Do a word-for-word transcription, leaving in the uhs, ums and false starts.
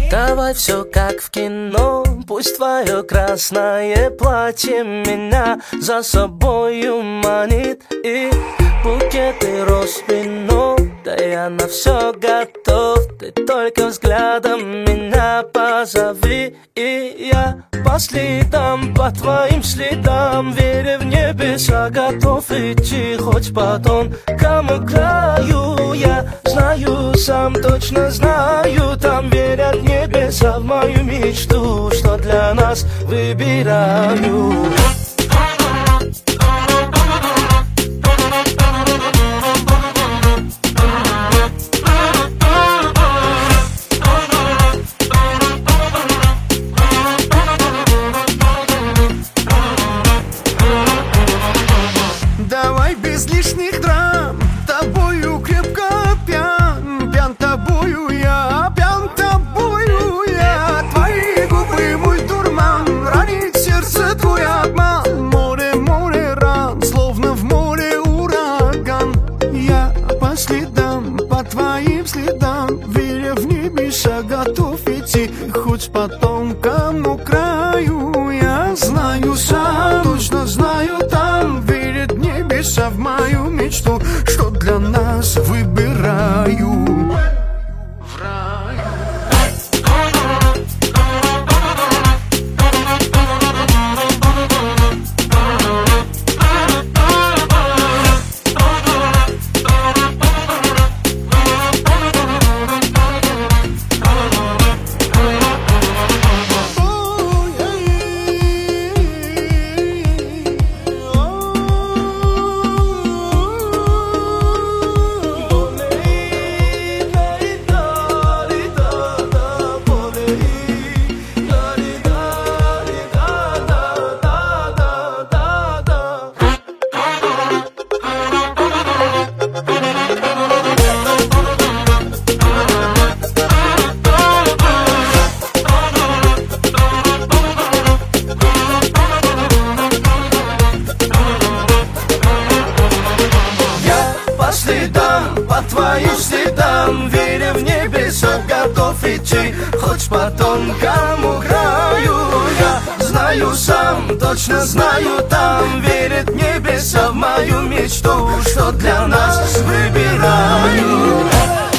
Давай все как в кино, пусть твое красное платье меня за собою манит. И букеты роз вино, да я на все готов. Ты только взглядом меня позови, и я по следам, по твоим следам, веря в небеса, готов идти хоть по тонкому краю. Я знаю, сам точно знаю, там верят небеса в мою мечту, что для нас выбираю. Давай без лишних драм, тобою крепко пьян, пьян тобою я, пьян тобою я. Твои губы мой дурман, ранит сердце твой обман. Море, море ран, словно в море ураган. Я по следам, по твоим следам, веря в небеса, готов идти хоть по тонкому краю. Я знаю сам, точно знаю, там верят небеса в мою мечту, что для нас выбираю. В раю. По следам, по твоим следам, веря в небеса, готов идти хоть по тонкому краю. Я знаю сам, точно знаю, там верят небеса в мою мечту, что для нас выбираю.